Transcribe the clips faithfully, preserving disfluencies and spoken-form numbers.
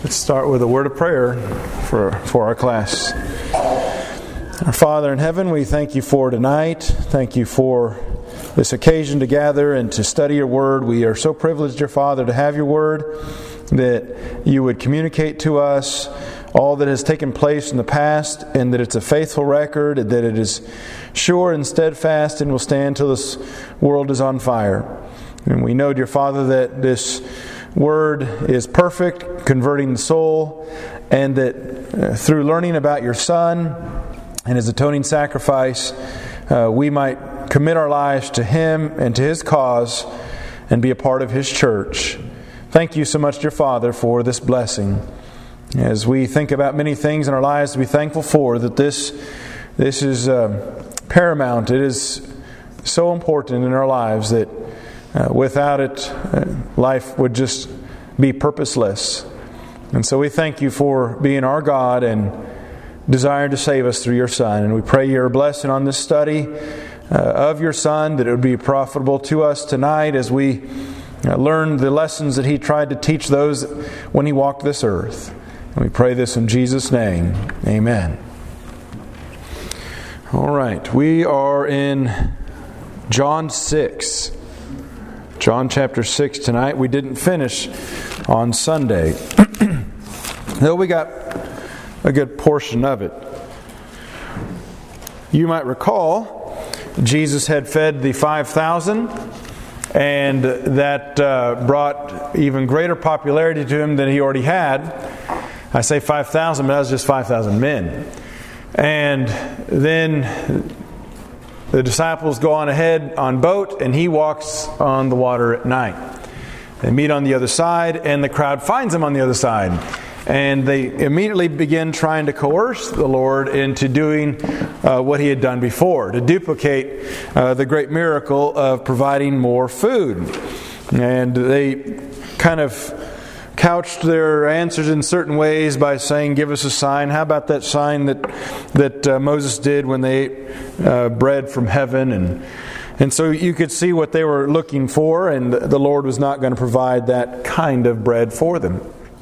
Let's start with a word of prayer for, for our class. Our Father in heaven, we thank you for tonight. Thank you for this occasion to gather and to study your word. We are so privileged, dear Father, to have your word, that you would communicate to us all that has taken place in the past, and that it's a faithful record, that it is sure and steadfast and will stand till this world is on fire. And we know, dear Father, that this word is perfect, converting the soul, and that uh, through learning about your Son and His atoning sacrifice, uh, we might commit our lives to Him and to His cause and be a part of His church. Thank you so much, dear Father, for this blessing. As we think about many things in our lives to be thankful for, that this, this is uh, paramount. It is so important in our lives that Uh, without it, uh, life would just be purposeless. And so we thank you for being our God and desiring to save us through your Son. And we pray your blessing on this study uh, of your Son, that it would be profitable to us tonight as we uh, learn the lessons that He tried to teach those when He walked this earth. And we pray this in Jesus' name. Amen. All right, we are in John six. John chapter six tonight. We didn't finish on Sunday, though we got a good portion of it. You might recall, Jesus had fed the five thousand, and that uh, brought even greater popularity to Him than He already had. I say five thousand, but that was just five thousand men. And then the disciples go on ahead on boat, and He walks on the water at night. They meet on the other side, and the crowd finds Him on the other side. And they immediately begin trying to coerce the Lord into doing uh, what He had done before, to duplicate uh, the great miracle of providing more food. And they kind of couched their answers in certain ways by saying, give us a sign. How about that sign that that uh, Moses did when they ate uh, bread from heaven? And and so you could see what they were looking for, and the Lord was not going to provide that kind of bread for them.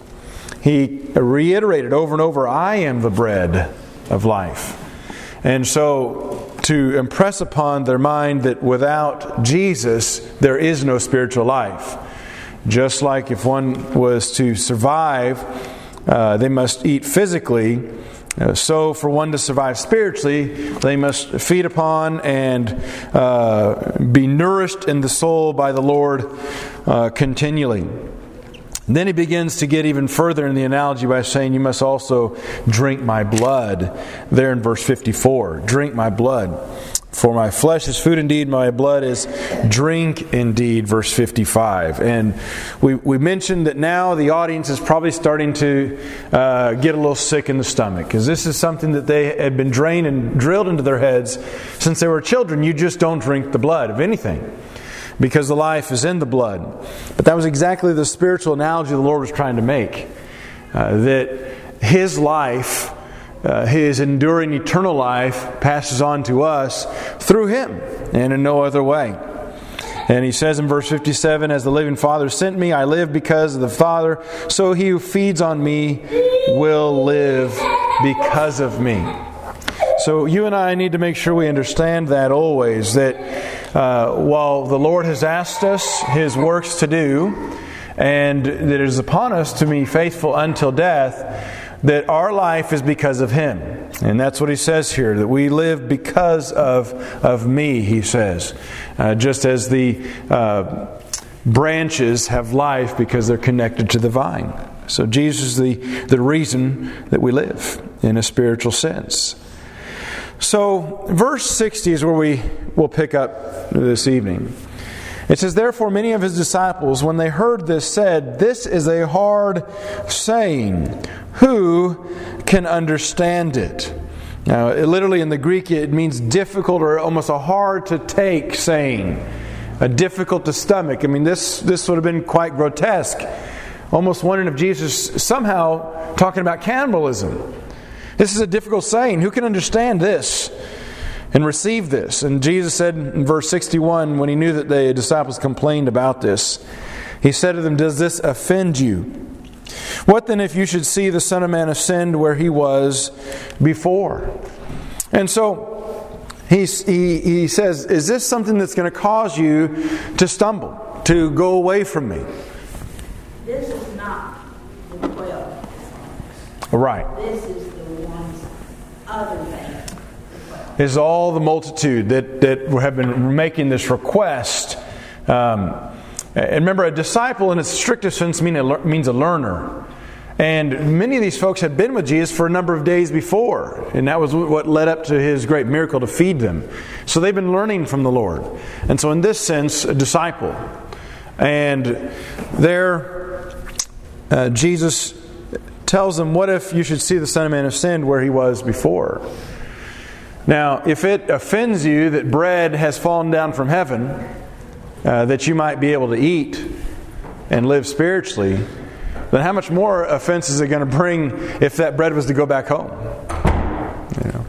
He reiterated over and over, I am the bread of life. And so to impress upon their mind that without Jesus there is no spiritual life. Just like if one was to survive, uh, they must eat physically. Uh, so for one to survive spiritually, they must feed upon and uh, be nourished in the soul by the Lord uh, continually. And then He begins to get even further in the analogy by saying, you must also drink my blood. There in verse fifty-four, drink my blood. For my flesh is food indeed, my blood is drink indeed, verse fifty-five. And we, we mentioned that now the audience is probably starting to uh, get a little sick in the stomach, because this is something that they had been drained and drilled into their heads since they were children. You just don't drink the blood of anything, because the life is in the blood. But that was exactly the spiritual analogy the Lord was trying to make. Uh, that His life, Uh, His enduring eternal life, passes on to us through Him and in no other way. And He says in verse fifty-seven, as the living Father sent me, I live because of the Father, so he who feeds on me will live because of me. So you and I need to make sure we understand that always, that uh, while the Lord has asked us His works to do, and that it is upon us to be faithful until death, that our life is because of Him. And that's what He says here, that we live because of, of me, He says. Uh, just as the uh, branches have life because they're connected to the vine. So Jesus is the, the reason that we live in a spiritual sense. So verse sixty is where we will pick up this evening. It says, therefore many of His disciples, when they heard this, said, this is a hard saying. Who can understand it? Now, literally in the Greek, it means difficult or almost a hard to take saying. A difficult to stomach. I mean, this, this would have been quite grotesque. Almost wondering if Jesus somehow talking about cannibalism. This is a difficult saying. Who can understand this and receive this? And Jesus said in verse sixty-one, when He knew that the disciples complained about this, He said to them, does this offend you? What then if you should see the Son of Man ascend where He was before? And so he, he, he says, is this something that's going to cause you to stumble, to go away from me? This is not the twelve. Right. This is the ones other than the twelve. Is all the multitude that, that have been making this request. Um, and remember, a disciple in its strictest sense mean a, means a learner. And many of these folks had been with Jesus for a number of days before. And that was what led up to His great miracle to feed them. So they've been learning from the Lord. And so in this sense, a disciple. And there, uh, Jesus tells them, what if you should see the Son of Man ascend where He was before? Now, if it offends you that bread has fallen down from heaven, uh, that you might be able to eat and live spiritually, then how much more offense is it going to bring if that bread was to go back home? You know.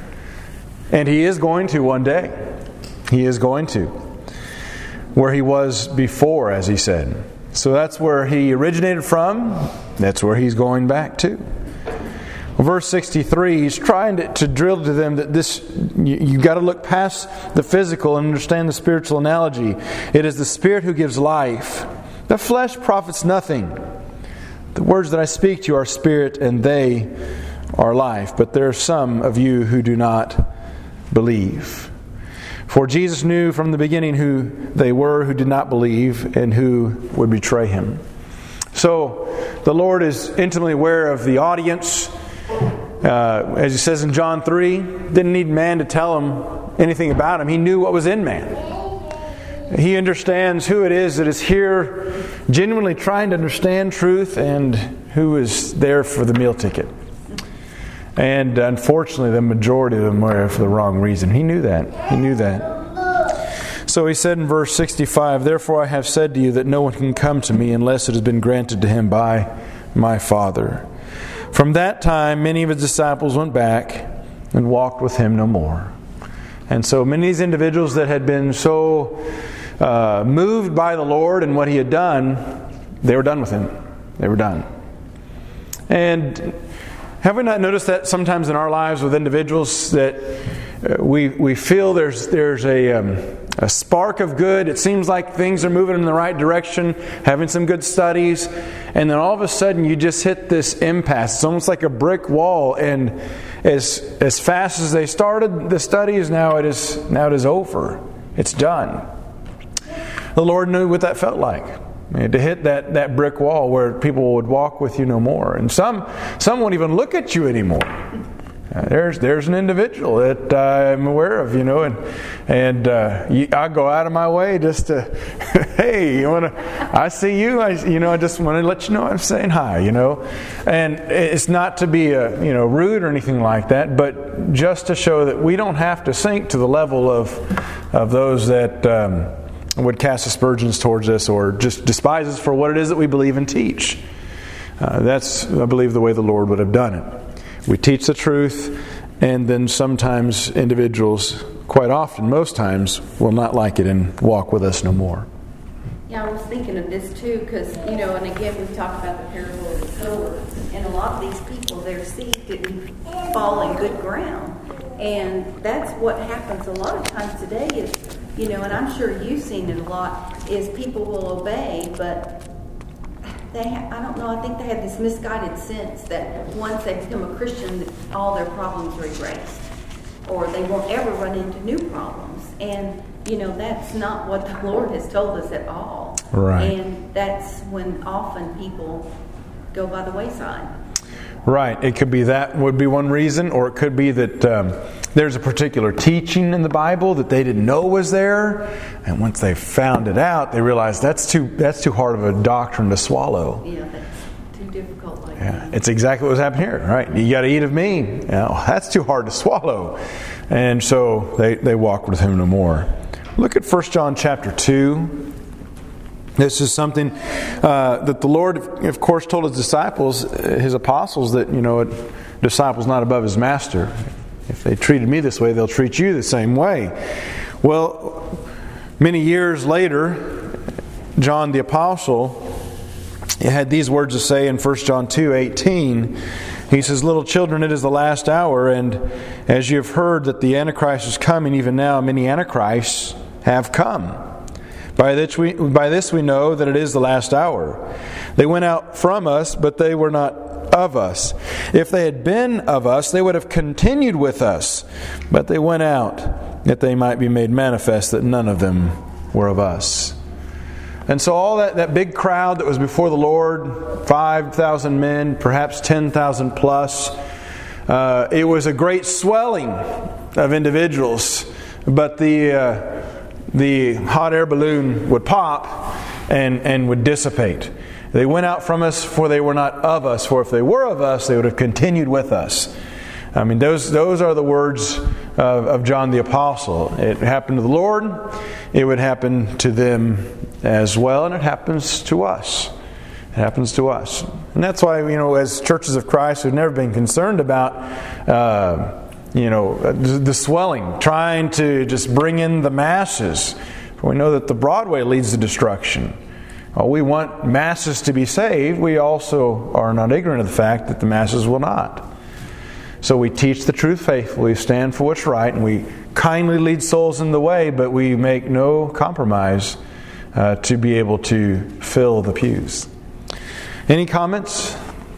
And He is going to one day. He is going to. Where He was before, as He said. So that's where He originated from. That's where He's going back to. Verse sixty-three, He's trying to, to drill to them that this, you, you've got to look past the physical and understand the spiritual analogy. It is the Spirit who gives life. The flesh profits nothing. The words that I speak to you are spirit and they are life. But there are some of you who do not believe. For Jesus knew from the beginning who they were who did not believe and who would betray Him. So the Lord is intimately aware of the audience. Uh, as He says in John three, didn't need man to tell Him anything about Him. He knew what was in man. He understands who it is that is here genuinely trying to understand truth and who is there for the meal ticket. And unfortunately, the majority of them were for the wrong reason. He knew that. He knew that. So He said in verse sixty-five, therefore I have said to you that no one can come to me unless it has been granted to him by my Father. From that time, many of His disciples went back and walked with Him no more. And so many of these individuals that had been so uh, moved by the Lord and what He had done, they were done with Him. They were done. And have we not noticed that sometimes in our lives with individuals that uh, we we feel there's there's a um, a spark of good. It seems like things are moving in the right direction, having some good studies, and then all of a sudden you just hit this impasse. It's almost like a brick wall, and as as fast as they started the studies, now it is now it is over. It's done. The Lord knew what that felt like. To hit that, that brick wall where people would walk with you no more. And some some won't even look at you anymore. Uh, there's there's an individual that uh, I'm aware of, you know, and and uh, you, I go out of my way just to, hey, you want to? I see you, I you know, I just want to let you know I'm saying hi, you know, and it's not to be a you know rude or anything like that, but just to show that we don't have to sink to the level of of those that um, would cast aspersions towards us or just despise us for what it is that we believe and teach. Uh, that's, I believe, the way the Lord would have done it. We teach the truth, and then sometimes individuals, quite often, most times, will not like it and walk with us no more. Yeah, I was thinking of this too, because, you know, and again, we've talked about the parable of the sower, and a lot of these people, their seed didn't fall in good ground. And that's what happens a lot of times today is, you know, and I'm sure you've seen it a lot, is people will obey, but they ha- I don't know, I think they have this misguided sense that once they become a Christian, that all their problems are erased. Or they won't ever run into new problems. And, you know, that's not what the Lord has told us at all. Right. And that's when often people go by the wayside. Right. It could be that would be one reason, or it could be that um, there's a particular teaching in the Bible that they didn't know was there, and once they found it out, they realized that's too that's too hard of a doctrine to swallow. Yeah, that's too difficult. Like yeah, that. It's exactly what happened here, right? You got to eat of me. You know, that's too hard to swallow, and so they they walked with him no more. Look at First John chapter two. This is something uh, that the Lord, of course, told His disciples, His apostles, that, you know, a disciple's not above his master. If they treated me this way, they'll treat you the same way. Well, many years later, John the Apostle He had these words to say in First John two eighteen. He says, "Little children, it is the last hour, and as you have heard that the Antichrist is coming, even now many Antichrists have come. By this we, by this we know that it is the last hour. They went out from us, but they were not of us. If they had been of us, they would have continued with us. But they went out, that they might be made manifest that none of them were of us." And so all that, that big crowd that was before the Lord, five thousand men, perhaps ten thousand plus, uh, it was a great swelling of individuals. But the uh, the hot air balloon would pop and, and would dissipate. They went out from us, for they were not of us. For if they were of us, they would have continued with us. I mean, those those are the words of, of John the Apostle. It happened to the Lord. It would happen to them as well, and it happens to us. It happens to us. And that's why, you know, as churches of Christ, we've never been concerned about, uh, you know, the swelling, trying to just bring in the masses. For we know that the broad way leads to destruction. While we want masses to be saved, we also are not ignorant of the fact that the masses will not. So we teach the truth faithfully, stand for what's right, and we kindly lead souls in the way, but we make no compromise uh, to be able to fill the pews. Any comments?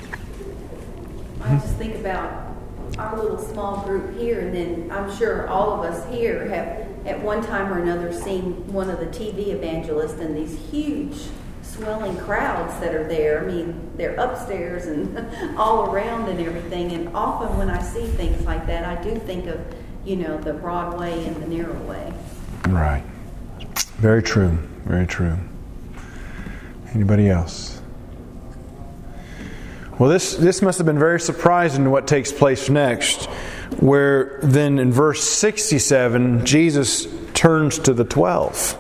I just think about our little small group here, and then I'm sure all of us here have at one time or another seen one of the T V evangelists and these huge swelling crowds that are there. I mean, they're upstairs and all around and everything. And often when I see things like that, I do think of, you know, the broad way and the narrow way. Right. Very true. Very true. Anybody else? Well, this, this must have been very surprising to what takes place next, where then in verse sixty-seven, Jesus turns to the twelve.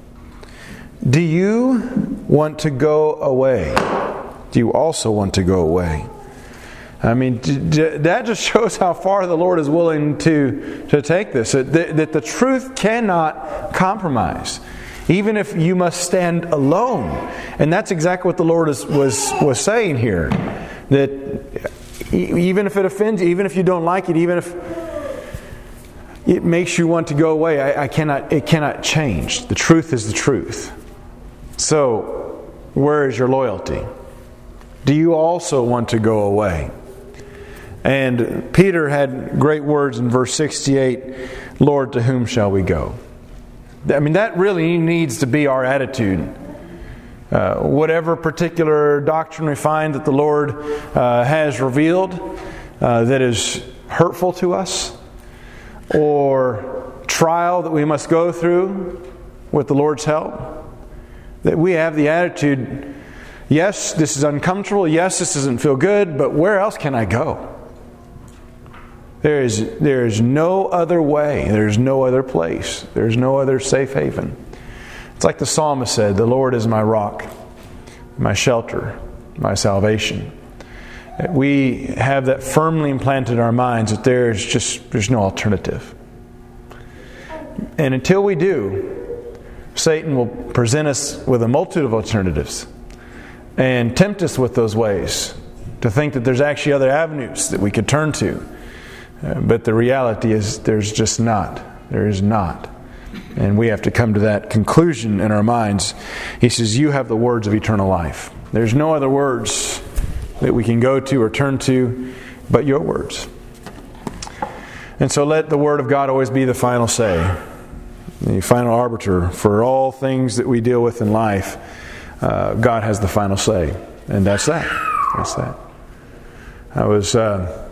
"Do you want to go away? Do you also want to go away?" I mean, that just shows how far the Lord is willing to, to take this. That, that the truth cannot compromise, even if you must stand alone. And that's exactly what the Lord is, was, was saying here. That even if it offends you, even if you don't like it, even if it makes you want to go away, I, I cannot. It cannot change. The truth is the truth. So, where is your loyalty? Do you also want to go away? And Peter had great words in verse sixty-eight, "Lord, to whom shall we go?" I mean, that really needs to be our attitude. Uh, whatever particular doctrine we find that the Lord uh, has revealed uh, that is hurtful to us, or trial that we must go through with the Lord's help, that we have the attitude, yes, this is uncomfortable, yes, this doesn't feel good, but where else can I go? There is, there is no other way, there is no other place, there is no other safe haven. It's like the psalmist said, "The Lord is my rock, my shelter, my salvation." We have that firmly implanted in our minds that there is just there's no alternative. And until we do, Satan will present us with a multitude of alternatives and tempt us with those ways to think that there's actually other avenues that we could turn to. Uh, but the reality is there's just not. There is not. And we have to come to that conclusion in our minds. He says, "You have the words of eternal life." There's no other words that we can go to or turn to but your words. And so let the Word of God always be the final say, the final arbiter for all things that we deal with in life. Uh, God has the final say. And that's that. That's that. I was, uh,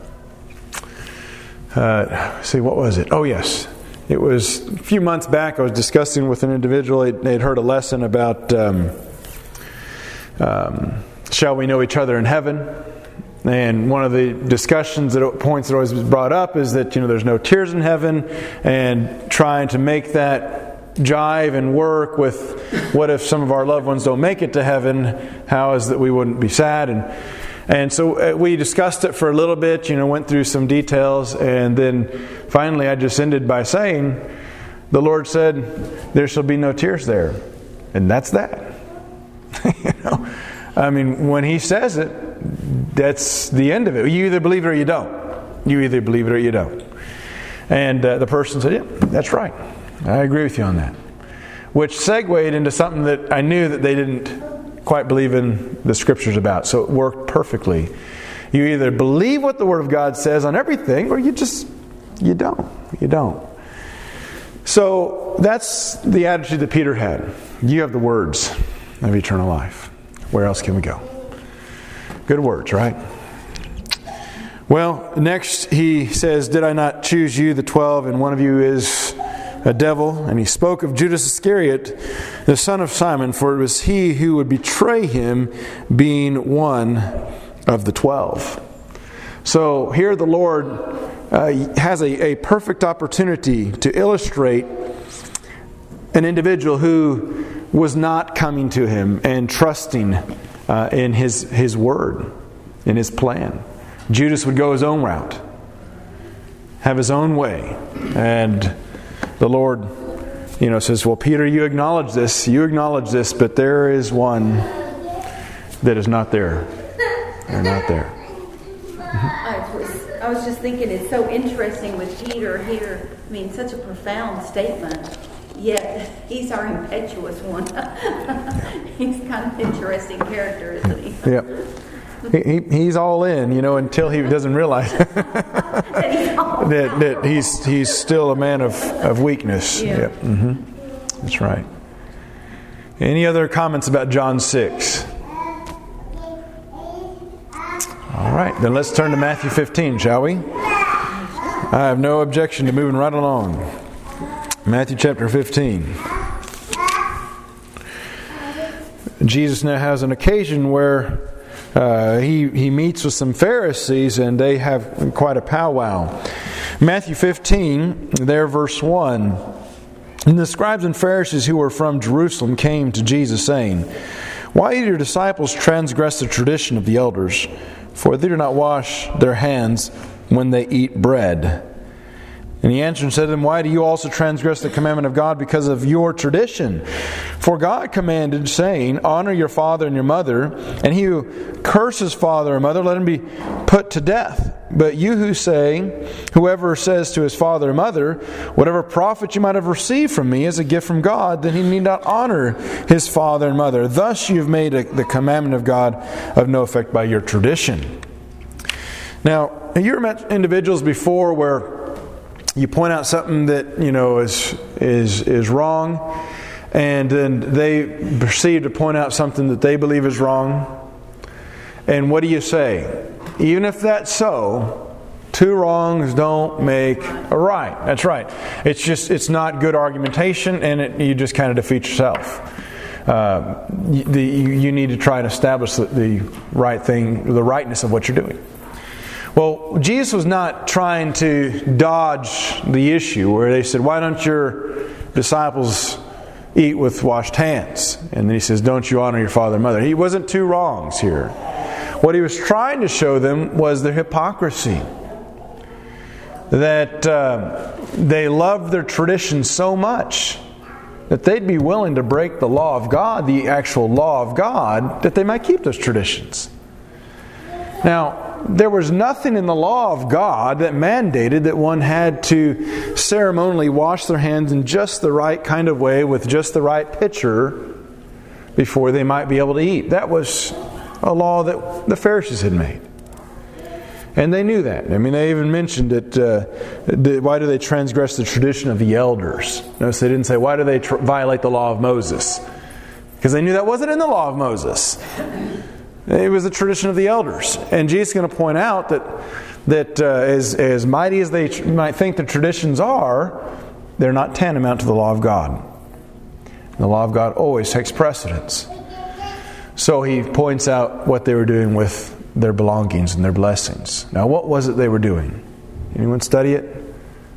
uh, see, what was it? Oh, yes. It was a few months back, I was discussing with an individual. They'd heard a lesson about um, um, shall we know each other in heaven? And one of the discussions, that points that always was brought up is that, you know, there's no tears in heaven, and trying to make that jive and work with what if some of our loved ones don't make it to heaven? How is that we wouldn't be sad? And And so we discussed it for a little bit, you know, went through some details, and then finally I just ended by saying, the Lord said, there shall be no tears there. And that's that. you know, I mean, when he says it, that's the end of it. You either believe it or you don't. You either believe it or you don't. And uh, the person said, yeah, that's right. I agree with you on that. Which segued into something that I knew that they didn't quite believe in the Scriptures about. So it worked perfectly. You either believe what the Word of God says on everything, or you just, you don't. You don't. So that's the attitude that Peter had. You have the words of eternal life. Where else can we go? Good words, right? Well, next he says, did I not choose you, the twelve, and one of you is a devil? And he spoke of Judas Iscariot, the son of Simon, for it was he who would betray him, being one of the twelve. So here the Lord uh, has a, a perfect opportunity to illustrate an individual who was not coming to him and trusting uh, in his, his word, in his plan. Judas would go his own route, have his own way. And the Lord, you know, says, well, Peter, you acknowledge this, you acknowledge this, but there is one that is not there. They're not there. I was, I was just thinking, it's so interesting with Peter here. I mean, such a profound statement. Yet he's our impetuous one. He's kind of an interesting character, isn't he? Yep. He, he, he's all in, you know, until he doesn't realize that, that he's he's still a man of, of weakness. Yeah. Yep. Mm-hmm. That's right. Any other comments about John six? All right, then let's turn to Matthew fifteen, shall we? I have no objection to moving right along. Matthew chapter fifteen. Jesus now has an occasion where uh, he, he meets with some Pharisees and they have quite a powwow. Matthew fifteen, there verse one. And the scribes and Pharisees who were from Jerusalem came to Jesus saying, why do your disciples transgress the tradition of the elders? For they do not wash their hands when they eat bread. And he answered and said to them, why do you also transgress the commandment of God because of your tradition? For God commanded, saying, honor your father and your mother, and he who curses father or mother, let him be put to death. But you who say, whoever says to his father or mother, whatever profit you might have received from me is a gift from God, then he need not honor his father and mother. Thus you have made a, the commandment of God of no effect by your tradition. Now, you met individuals before where you point out something that, you know, is is is wrong, and then they proceed to point out something that they believe is wrong. And what do you say? Even if that's so, two wrongs don't make a right. That's right. It's just it's not good argumentation, and it, you just kind of defeat yourself. Uh, the, you, you need to try and establish the, the right thing, the rightness of what you're doing. Well, Jesus was not trying to dodge the issue where they said, why don't your disciples eat with washed hands? And then he says, don't you honor your father and mother? He wasn't two wrongs here. What he was trying to show them was their hypocrisy. That uh, they loved their tradition so much that they'd be willing to break the law of God, the actual law of God, that they might keep those traditions. Now, there was nothing in the law of God that mandated that one had to ceremonially wash their hands in just the right kind of way with just the right pitcher before they might be able to eat. That was a law that the Pharisees had made. And they knew that. I mean, they even mentioned that, uh, the, why do they transgress the tradition of the elders? Notice they didn't say, why do they tr- violate the law of Moses? Because they knew that wasn't in the law of Moses. It was the tradition of the elders. And Jesus is going to point out that that uh, as, as mighty as they tr- might think the traditions are, they're not tantamount to the law of God. The law of God always takes precedence. So he points out what they were doing with their belongings and their blessings. Now, what was it they were doing? Anyone study it?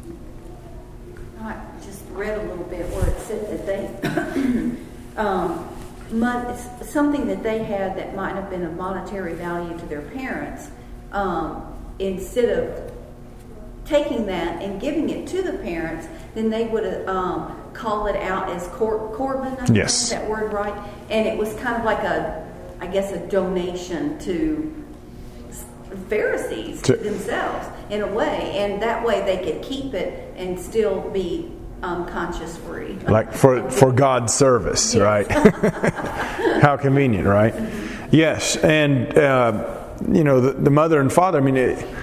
I just read a little bit where it said that they... um, Mon- something that they had that might have been of monetary value to their parents, um, instead of taking that and giving it to the parents, then they would um, call it out as cor- Corban. I yes. think that word right, and it was kind of like a I guess, a donation to Pharisees to, themselves in a way, and that way they could keep it and still be um, conscious free. Like for for God's service, yes. Right? How convenient, right? Yes, and uh, you know the, the mother and father. I mean,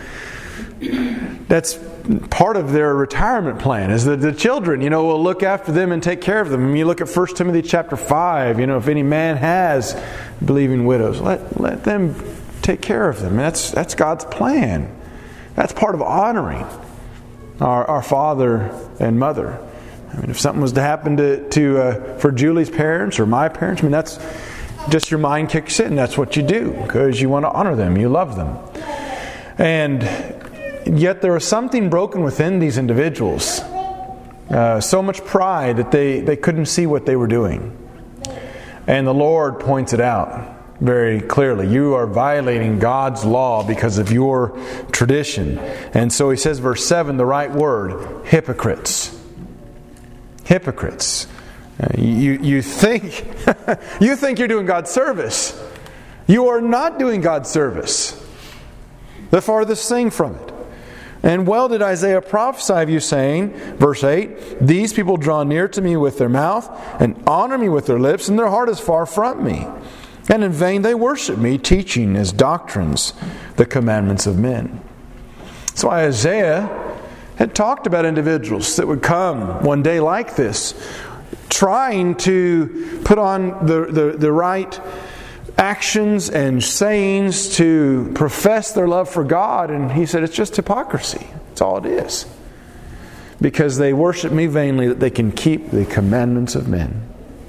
it, that's part of their retirement plan. Is that the children, you know, will look after them and take care of them. I mean, you look at First Timothy chapter five. You know, if any man has believing widows, let let them take care of them. That's that's God's plan. That's part of honoring our, our father and mother. I mean, if something was to happen to to uh, for Julie's parents or my parents, I mean, that's just your mind kicks in. That's what you do because you want to honor them. You love them. And yet there was something broken within these individuals. Uh, so much pride that they, they couldn't see what they were doing. And the Lord points it out very clearly. You are violating God's law because of your tradition. And so he says, verse seven, the right word, hypocrites. Hypocrites. Uh, you you think you think you're doing God's service. You are not doing God's service. The farthest thing from it. And well did Isaiah prophesy of you, saying, verse eight, these people draw near to me with their mouth and honor me with their lips, and their heart is far from me. And in vain they worship me, teaching as doctrines the commandments of men. So Isaiah had talked about individuals that would come one day like this, trying to put on the, the, the right actions and sayings to profess their love for God. And he said it's just hypocrisy. That's all it is. Because they worship me vainly that they can keep the commandments of men.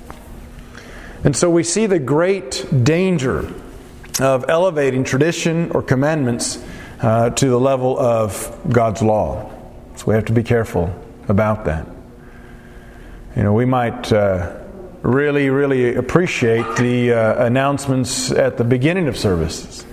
And so we see the great danger of elevating tradition or commandments uh, to the level of God's law. So we have to be careful about that. You know, we might uh, really, really appreciate the uh, announcements at the beginning of services.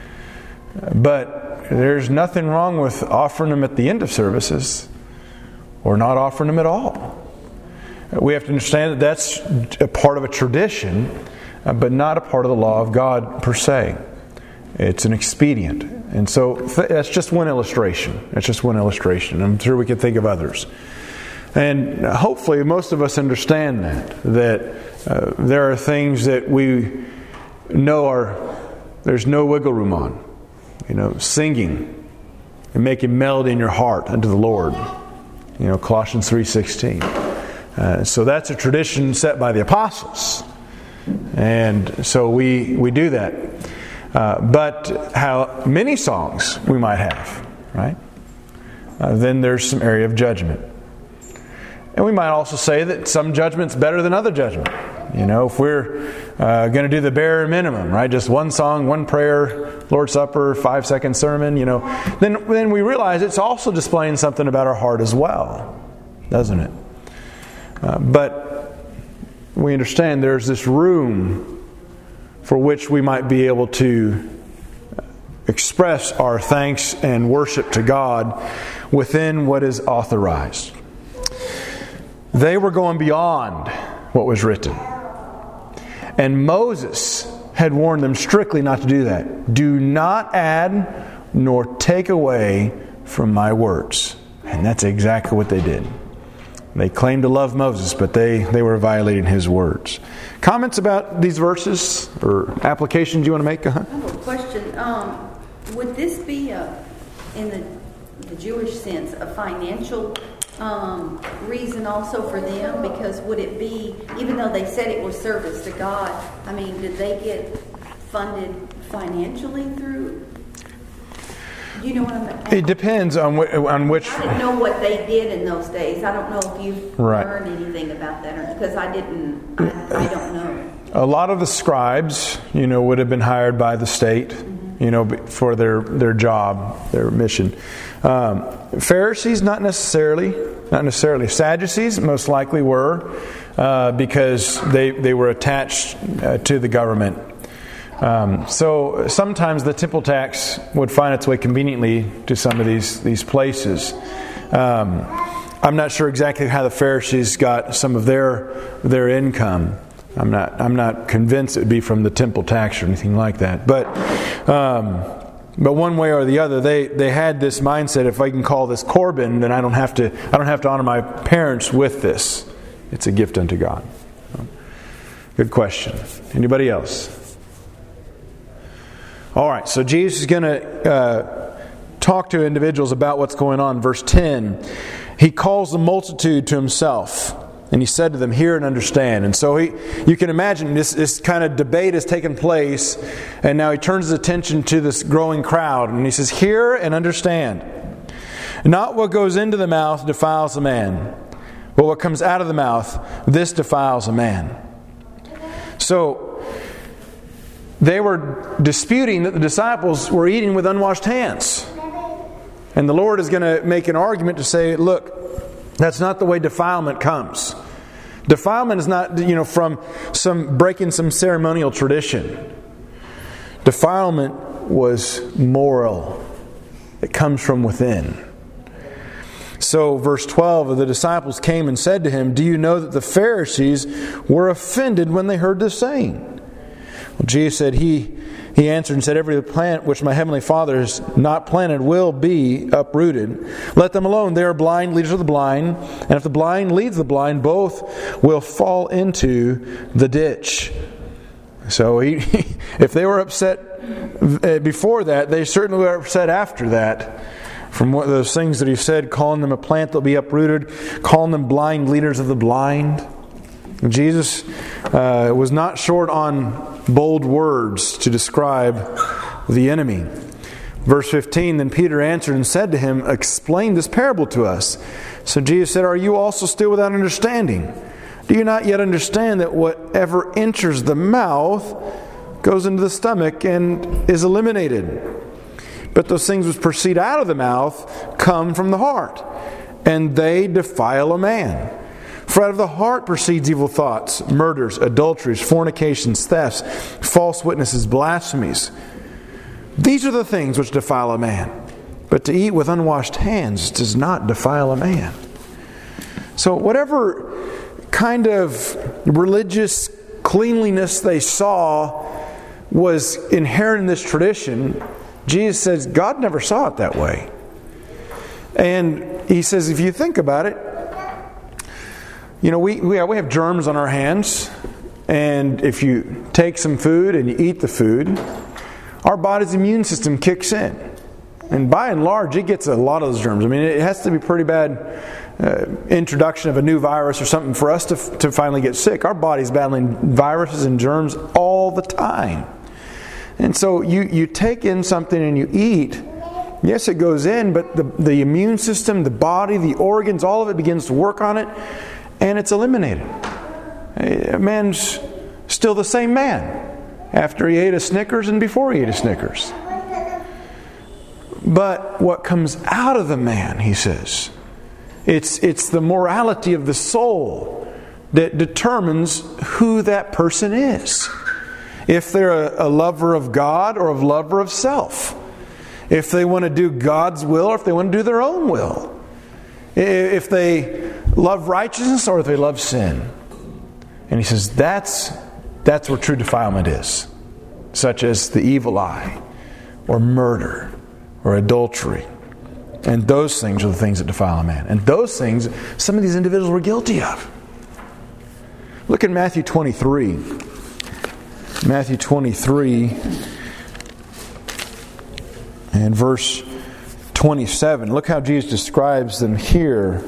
But there's nothing wrong with offering them at the end of services or not offering them at all. We have to understand that that's a part of a tradition, uh, but not a part of the law of God per se. It's an expedient. And so th- that's just one illustration. That's just one illustration. I'm sure we could think of others. And hopefully most of us understand that, that uh, there are things that we know are, there's no wiggle room on. You know, singing and making melody in your heart unto the Lord. You know, Colossians three sixteen. Uh, so that's a tradition set by the apostles. And so we, we do that. Uh, but how many songs we might have, right? Uh, then there's some area of judgment. And we might also say that some judgment's better than other judgment. You know, if we're uh, going to do the bare minimum, right? Just one song, one prayer, Lord's Supper, five second sermon, you know, then, then we realize it's also displaying something about our heart as well, doesn't it? Uh, but we understand there's this room for which we might be able to express our thanks and worship to God within what is authorized. They were going beyond what was written. And Moses had warned them strictly not to do that. Do not add nor take away from my words. And that's exactly what they did. They claimed to love Moses, but they, they were violating his words. Comments about these verses or applications you want to make? Uh-huh. I have a question. Um, would this be, a, in the, the Jewish sense, a financial um, reason also for them? Because would it be, even though they said it was service to God, I mean, did they get funded financially through? Do you know what I'm asking? It depends on, wh- on which... I didn't know what they did in those days. I don't know if you've right. learned anything about that, because I didn't, I, I don't know. A lot of the scribes, you know, would have been hired by the state, mm-hmm. you know, for their, their job, their mission. Um, Pharisees, not necessarily. Not necessarily. Sadducees most likely were, uh, because they, they were attached uh, to the government. Um, so sometimes the temple tax would find its way conveniently to some of these these places. Um, I'm not sure exactly how the Pharisees got some of their their income, I'm not I'm not convinced it would be from the temple tax or anything like that. But um, but one way or the other, they, they had this mindset: if I can call this Corban, then I don't have to I don't have to honor my parents with this. It's a gift unto God. Good question. Anybody else? All right. So Jesus is going to uh, talk to individuals about what's going on. Verse ten, He calls the multitude to Himself. And He said to them, "Hear and understand." And so he, you can imagine this, this kind of debate has taken place. And now He turns His attention to this growing crowd. And He says, "Hear and understand. Not what goes into the mouth defiles a man, but what comes out of the mouth, this defiles a man." So they were disputing that the disciples were eating with unwashed hands. And the Lord is going to make an argument to say, look, that's not the way defilement comes. Defilement is not, you know, from some breaking some ceremonial tradition. Defilement was moral. It comes from within. So verse twelve, the disciples came and said to Him, "Do you know that the Pharisees were offended when they heard this saying?" Well, Jesus said, He He answered and said, "Every plant which my heavenly Father has not planted will be uprooted. Let them alone. They are blind leaders of the blind. And if the blind leads the blind, both will fall into the ditch." So he, if they were upset before that, they certainly were upset after that. From what those things that He said, calling them a plant that will be uprooted, calling them blind leaders of the blind. Jesus uh, was not short on bold words to describe the enemy. Verse fifteen, then Peter answered and said to Him, "Explain this parable to us." So Jesus said, "Are you also still without understanding? Do you not yet understand that whatever enters the mouth goes into the stomach and is eliminated? But those things which proceed out of the mouth come from the heart, and they defile a man. For out of the heart proceeds evil thoughts, murders, adulteries, fornications, thefts, false witnesses, blasphemies. These are the things which defile a man. But to eat with unwashed hands does not defile a man." So whatever kind of religious cleanliness they saw was inherent in this tradition, Jesus says God never saw it that way. And He says, if you think about it, you know, we, we we have germs on our hands, and if you take some food and you eat the food, our body's immune system kicks in. And by and large, it gets a lot of those germs. I mean, it has to be pretty bad uh, introduction of a new virus or something for us to, to finally get sick. Our body's battling viruses and germs all the time. And so you, you take in something and you eat. Yes, it goes in, but the, the immune system, the body, the organs, all of it begins to work on it, and it's eliminated. A man's still the same man after he ate a Snickers and before he ate a Snickers. But what comes out of the man, he says, it's it's the morality of the soul that determines who that person is. If they're a, a lover of God or a lover of self. If they want to do God's will or if they want to do their own will. If they love righteousness or if they love sin. And he says that's that's where true defilement is. Such as the evil eye or murder or adultery. And those things are the things that defile a man. And those things some of these individuals were guilty of. Look at Matthew twenty-three. Matthew twenty-three and verse twenty-seven. Look how Jesus describes them here.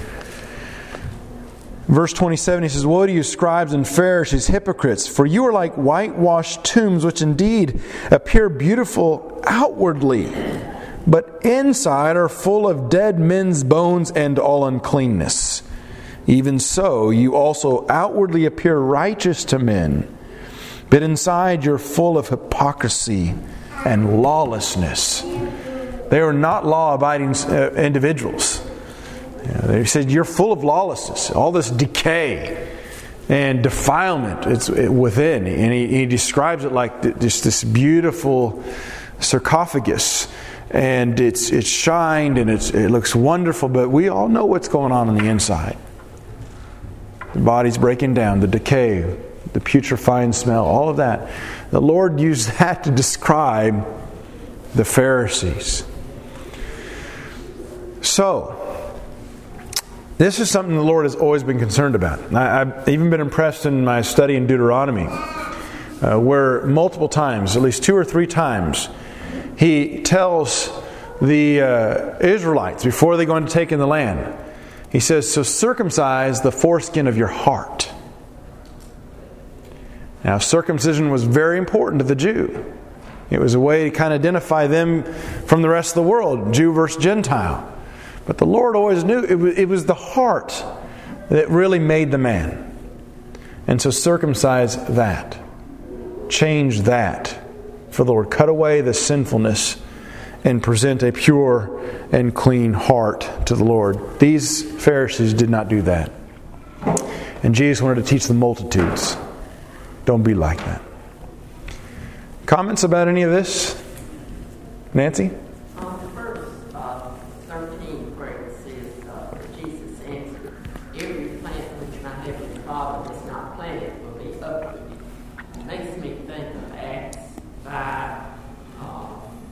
Verse twenty-seven, he says, "Woe to you, scribes and Pharisees, hypocrites, for you are like whitewashed tombs, which indeed appear beautiful outwardly, but inside are full of dead men's bones and all uncleanness. Even so, you also outwardly appear righteous to men, but inside you're full of hypocrisy and lawlessness." They are not law-abiding uh, individuals. You know, they said, you're full of lawlessness, all this decay and defilement it's within. And he, he describes it like just this beautiful sarcophagus. And it's it's shined and it's, it looks wonderful, but we all know what's going on on the inside. The body's breaking down, the decay, the putrefying smell, all of that. The Lord used that to describe the Pharisees. So, this is something the Lord has always been concerned about. I, I've even been impressed in my study in Deuteronomy, uh, where multiple times, at least two or three times, He tells the uh, Israelites, before they go into taking the land, He says, so circumcise the foreskin of your heart. Now, circumcision was very important to the Jew. It was a way to kind of identify them from the rest of the world, Jew versus Gentile. But the Lord always knew it was, it was the heart that really made the man. And so circumcise that. Change that for the Lord. Cut away the sinfulness and present a pure and clean heart to the Lord. These Pharisees did not do that. And Jesus wanted to teach the multitudes, don't be like that. Comments about any of this? Nancy? On the verse uh, thirteen, where it says, uh, Jesus answered, every plant which my heavenly Father has not planted will be uprooted. It makes me think of Acts five, uh,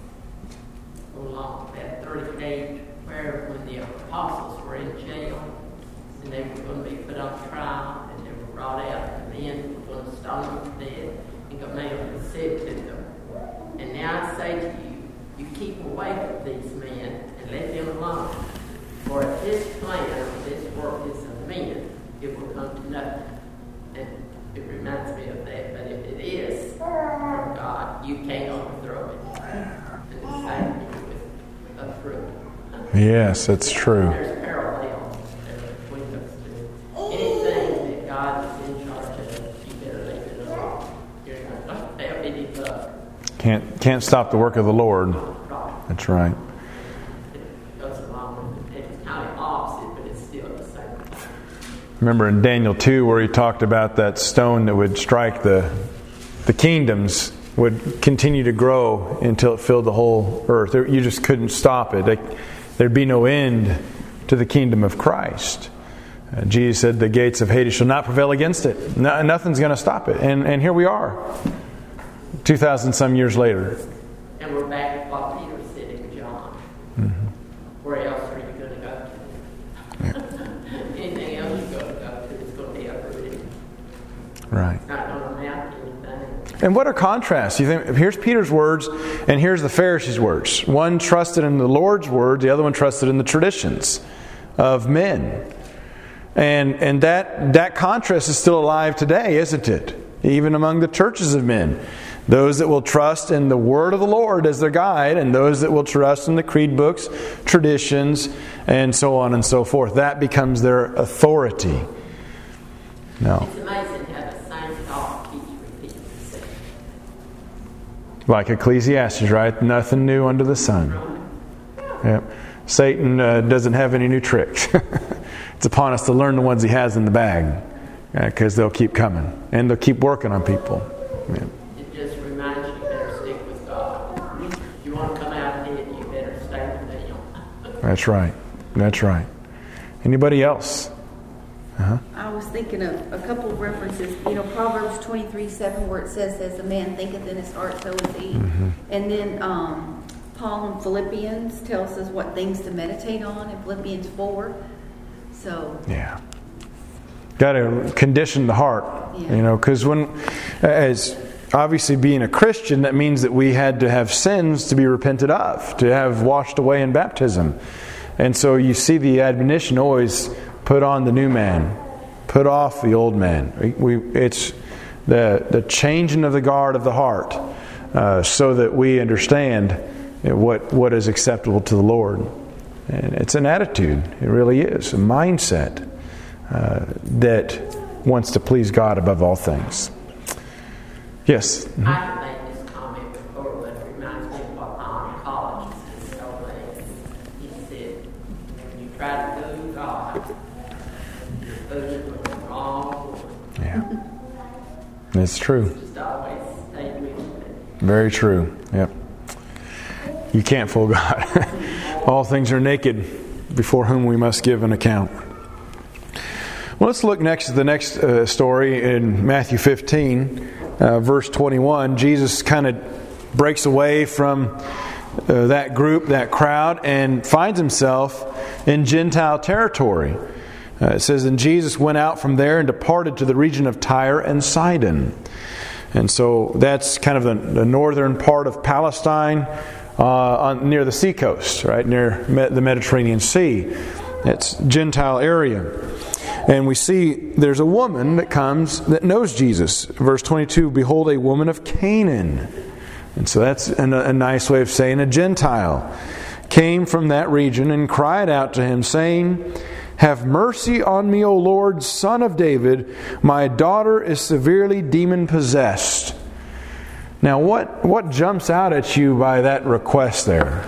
along that thirty-eight, where when the apostles were in jail, and they were going to be put on trial, and they were brought out, and the men were going to stone them to death, and Gamaliel said to them, and now I say to you, you keep away from these men and let them alone. For if this plan or this work is of men, it will come to nothing. And it reminds me of that, but if it is from God, you can't overthrow it. And the same thing with a fruit. Yes, that's true. There's parallels between those two. Anything that God is in charge of, you better leave it alone. You're not going to have any luck. Can't can't stop the work of the Lord. That's right. It goes along with it. It's kind of opposite, but it's still the same. Remember in Daniel two where he talked about that stone that would strike the the kingdoms would continue to grow until it filled the whole earth. You just couldn't stop it. There'd be no end to the kingdom of Christ. Uh, Jesus said the gates of Hades shall not prevail against it. No, nothing's going to stop it. And and here we are. Two thousand some years later. And we're back at what Peter said in John. Mm-hmm. Where else are you going to go to? Yeah. Anything else you go to go to is going to be uprooted. Right. It's not going to amount to anything. And what a contrast. You think, here's Peter's words and here's the Pharisees' words. One trusted in the Lord's word, the other one trusted in the traditions of men. And and that that contrast is still alive today, isn't it? Even among the churches of men. Those that will trust in the word of the Lord as their guide, and those that will trust in the creed books, traditions, and so on and so forth. That becomes their authority. No. It's amazing how the same thought keeps repeating itself. Like Ecclesiastes, right? Nothing new under the sun. Yep. Satan uh, doesn't have any new tricks. It's upon us to learn the ones he has in the bag, because uh, they'll keep coming and they'll keep working on people. Yeah. It just reminds you, you better stick with God. If you want to come out ahead, you better stay with Him. That's right. That's right. Anybody else? Uh-huh. I was thinking of a couple of references. You know, Proverbs twenty-three seven, where it says, as a man thinketh in his heart, so is he. Mm-hmm. And then um, Paul in Philippians tells us what things to meditate on in Philippians four. So yeah, got to condition the heart. Yeah. You know, because when, as obviously being a Christian, that means that we had to have sins to be repented of, to have washed away in baptism. And so you see the admonition always, put on the new man, put off the old man. We, we it's the the changing of the guard of the heart, uh, so that we understand what what is acceptable to the Lord. And it's an attitude. It really is a mindset uh, that wants to please God above all things. Yes. Mm-hmm. I have made this comment before, but it reminds me of what Tom Collins said so late. He said, when you try to go to God, you're fooling with the wrong one. Yeah. It's true. Just always stay with it. Very true. Yep. You can't fool God. All things are naked before whom we must give an account. Well, Well, let's look next at the next uh, story in Matthew fifteen, uh, verse twenty-one. Jesus kind of breaks away from uh, that group, that crowd, and finds himself in Gentile territory. Uh, it says, and Jesus went out from there and departed to the region of Tyre and Sidon. And so that's kind of the, the northern part of Palestine, uh, on, near the seacoast, right, near me- the Mediterranean Sea. It's Gentile area. And we see there's a woman that comes that knows Jesus. Verse twenty-two, behold, a woman of Canaan. And so that's a, a nice way of saying a Gentile. Came from that region and cried out to him, saying, have mercy on me, O Lord, Son of David. My daughter is severely demon-possessed. Now, what, what jumps out at you by that request there?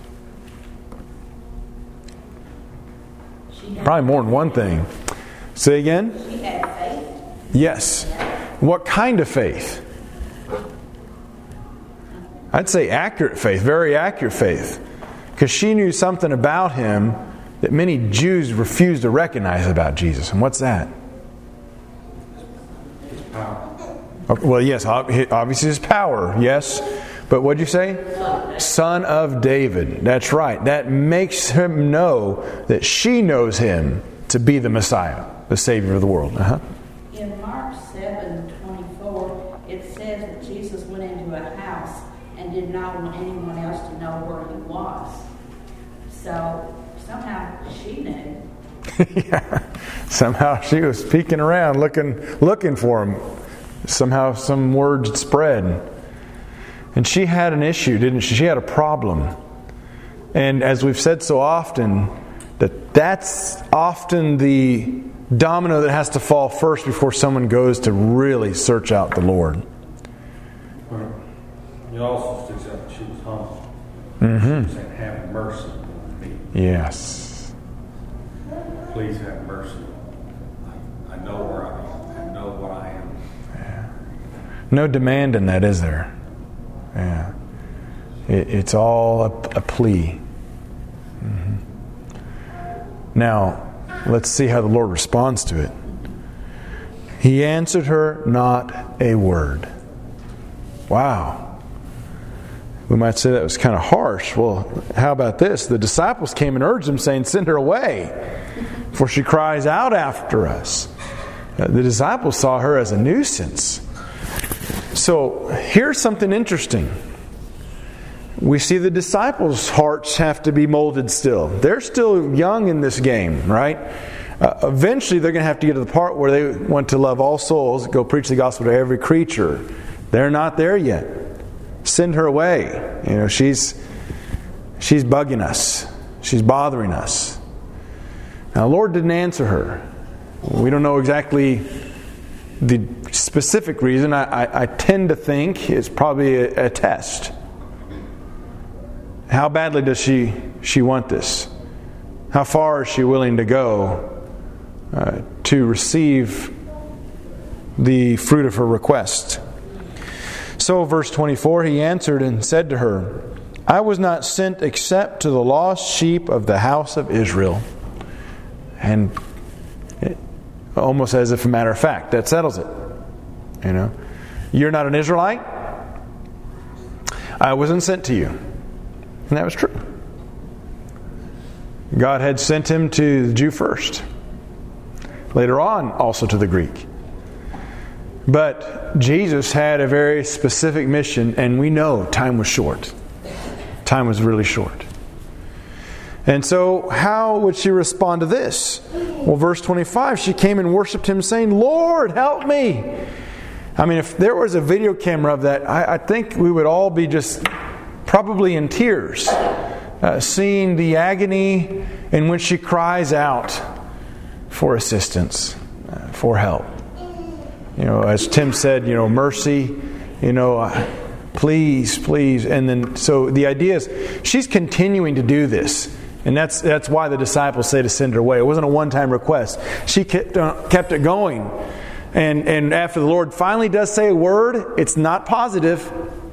Probably more than one thing. Say again? She had faith. Yes. What kind of faith? I'd say accurate faith, very accurate faith. Because she knew something about him that many Jews refuse to recognize about Jesus. And what's that? His power. Okay, well, yes, obviously his power, yes. But what'd you say? Son of David. That's right. That makes him know that she knows him to be the Messiah, the Savior of the world. Uh-huh. In Mark seven twenty-four, it says that Jesus went into a house and did not want anyone else to know where he was. So somehow she knew. Yeah. Somehow she was peeking around, looking looking for him. Somehow some word spread. And she had an issue, didn't she? She had a problem. And as we've said so often, that that's often the domino that has to fall first before someone goes to really search out the Lord. Well, it also sticks out that she was humble. Mm-hmm. She was saying, have mercy on me. Yes. Please have mercy. I, I know where I am. I know what I am. Yeah. No demand in that, is there? Yeah. It, it's all a, a plea. Mm-hmm. Now, let's see how the Lord responds to it. He answered her not a word. Wow. We might say that was kind of harsh. Well, how about this? The disciples came and urged him, saying, send her away, for she cries out after us. Uh, the disciples saw her as a nuisance. So, here's something interesting. We see the disciples' hearts have to be molded still. They're still young in this game, right? Uh, eventually, they're going to have to get to the part where they want to love all souls, go preach the gospel to every creature. They're not there yet. Send her away. You know, she's she's bugging us. She's bothering us. Now, the Lord didn't answer her. We don't know exactly the specific reason. I, I, I tend to think it's probably a, a test. How badly does she she want this? How far is she willing to go uh, to receive the fruit of her request? So, verse twenty-four, he answered and said to her, I was not sent except to the lost sheep of the house of Israel. And it, almost as if a matter of fact, that settles it. You know, you're not an Israelite. I wasn't sent to you. And that was true. God had sent him to the Jew first. Later on, also to the Greek. But Jesus had a very specific mission, and we know time was short. Time was really short. And so, how would she respond to this? Well, verse twenty-five, she came and worshipped him, saying, Lord, help me. I mean, if there was a video camera of that, I, I think we would all be just probably in tears, uh, seeing the agony in which she cries out for assistance, uh, for help. You know, as Tim said, you know, mercy, you know, uh, please, please. And then, so the idea is, she's continuing to do this. And that's that's why the disciples say to send her away. It wasn't a one-time request. She kept, uh, kept it going. And, and after the Lord finally does say a word, it's not positive.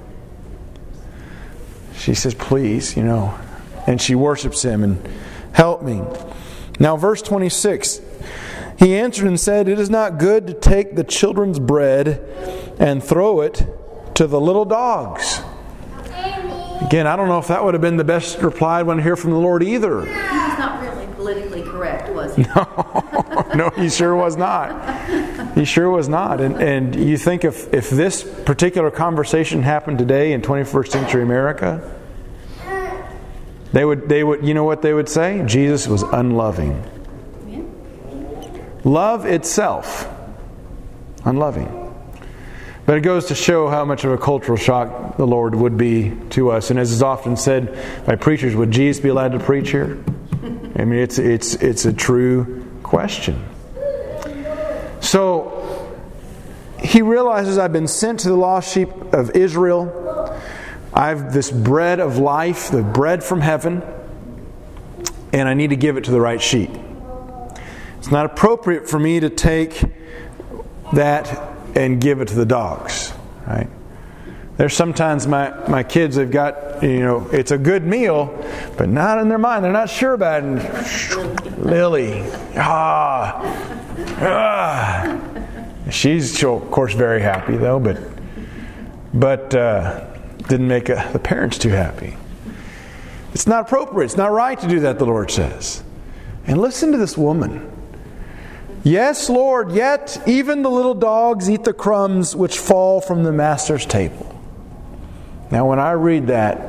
She says, please, you know, and she worships him and help me. Now, verse twenty-six, He answered and said, "It is not good to take the children's bread and throw it to the little dogs." Again, I don't know if that would have been the best reply when I hear from the Lord either. He was not really politically correct, was he? No, no, he sure was not. He sure was not. And and you think if, if this particular conversation happened today in twenty-first century America, they would they would you know what they would say? Jesus was unloving. Yeah. Love itself, unloving. But it goes to show how much of a cultural shock the Lord would be to us. And as is often said by preachers, would Jesus be allowed to preach here? I mean, it's it's it's a true question. So he realizes, I've been sent to the lost sheep of Israel. I've this bread of life, the bread from heaven, and I need to give it to the right sheep. It's not appropriate for me to take that and give it to the dogs, right? There's sometimes my, my kids, they've got, you know, it's a good meal, but not in their mind. They're not sure about it. And Lily, ah, ah. She's, she'll, of course, very happy, though, but but uh, didn't make uh, the parents too happy. It's not appropriate. It's not right to do that, the Lord says. And listen to this woman. "Yes, Lord, yet even the little dogs eat the crumbs which fall from the master's table." Now, when I read that,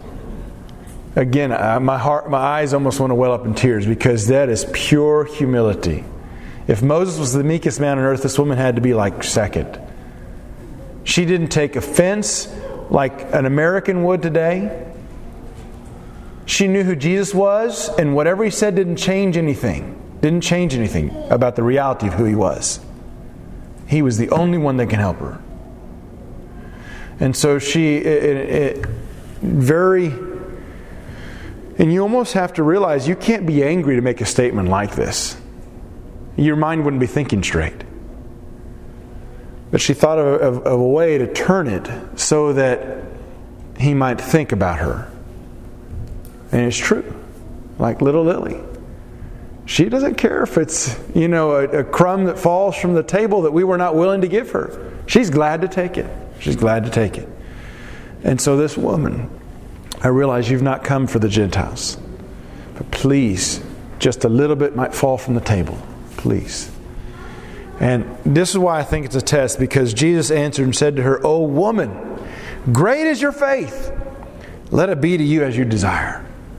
again, I, my heart, my eyes almost want to well up in tears, because that is pure humility. If Moses was the meekest man on earth, this woman had to be like second. She didn't take offense like an American would today. She knew who Jesus was, and whatever he said didn't change anything. Didn't change anything about the reality of who he was. He was the only one that can help her. And so she, it, it, very, and you almost have to realize you can't be angry to make a statement like this. Your mind wouldn't be thinking straight. But she thought of, of, of a way to turn it so that he might think about her. And it's true. Like little Lily. She doesn't care if it's, you know, a, a crumb that falls from the table that we were not willing to give her. She's glad to take it. She's glad to take it. And so this woman, I realize you've not come for the Gentiles. But please, just a little bit might fall from the table. Please. And this is why I think it's a test, because Jesus answered and said to her, "O woman, great is your faith. Let it be to you as you desire."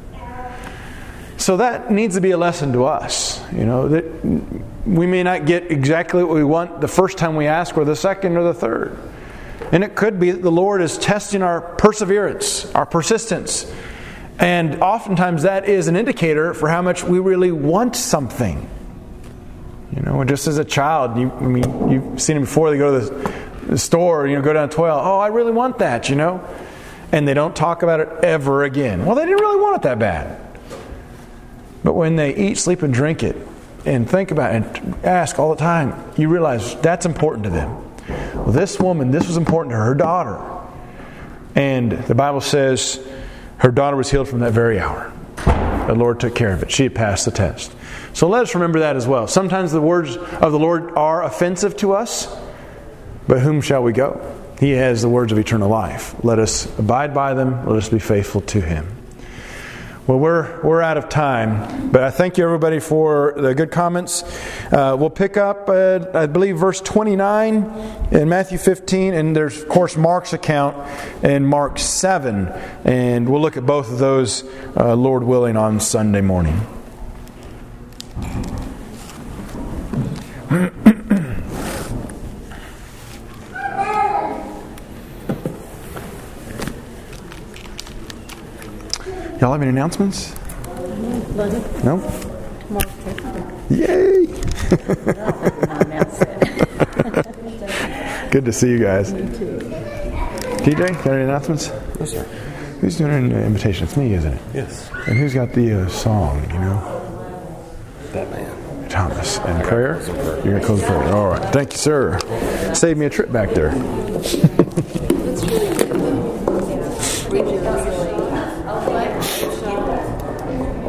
So that needs to be a lesson to us. You know, that we may not get exactly what we want the first time we ask, or the second or the third. And it could be that the Lord is testing our perseverance, our persistence. And oftentimes that is an indicator for how much we really want something. You know, just as a child, you, I mean, you've seen them before. They go to the, the store, you know, go down to twelve. Oh, I really want that, you know. And they don't talk about it ever again. Well, they didn't really want it that bad. But when they eat, sleep, and drink it, and think about it, and ask all the time, you realize that's important to them. Well, this woman, this was important to her daughter. And the Bible says her daughter was healed from that very hour. The Lord took care of it. She had passed the test. So let us remember that as well. Sometimes the words of the Lord are offensive to us, but whom shall we go? He has the words of eternal life. Let us abide by them. Let us be faithful to Him. Well, we're we're out of time, but I thank you everybody for the good comments. Uh, we'll pick up, uh, I believe, verse twenty-nine in Matthew fifteen, and there's, of course, Mark's account in Mark seven, and we'll look at both of those, uh, Lord willing, on Sunday morning. Y'all have any announcements? No? Yay! Good to see you guys. T J, got any announcements? Yes, sir. Who's doing an invitation? It's me, isn't it? Yes. And who's got the uh, song, you know? That man. Thomas. And prayer? You're going to close prayer. All right. Thank you, sir. Save me a trip back there.